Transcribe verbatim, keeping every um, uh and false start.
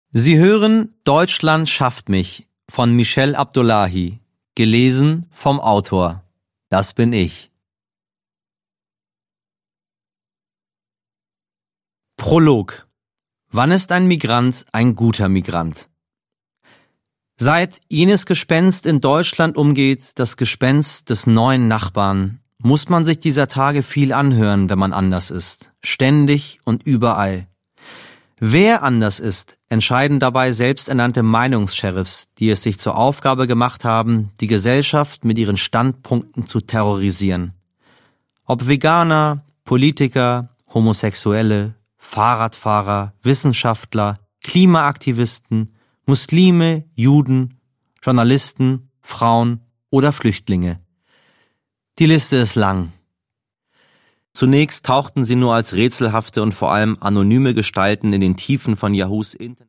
Sie hören Deutschland schafft mich von Michel Abdullahi, gelesen vom Autor. Das bin ich. Prolog. Wann ist ein Migrant ein guter Migrant? Seit jenes Gespenst in Deutschland umgeht, das Gespenst des neuen Nachbarn, muss man sich dieser Tage viel anhören, wenn man anders ist. Ständig und überall. Wer anders ist, entscheiden dabei selbsternannte Meinungssheriffs, die es sich zur Aufgabe gemacht haben, die Gesellschaft mit ihren Standpunkten zu terrorisieren. Ob Veganer, Politiker, Homosexuelle, Fahrradfahrer, Wissenschaftler, Klimaaktivisten, Muslime, Juden, Journalisten, Frauen oder Flüchtlinge. Die Liste ist lang. Zunächst tauchten sie nur als rätselhafte und vor allem anonyme Gestalten in den Tiefen von Yahoos Internet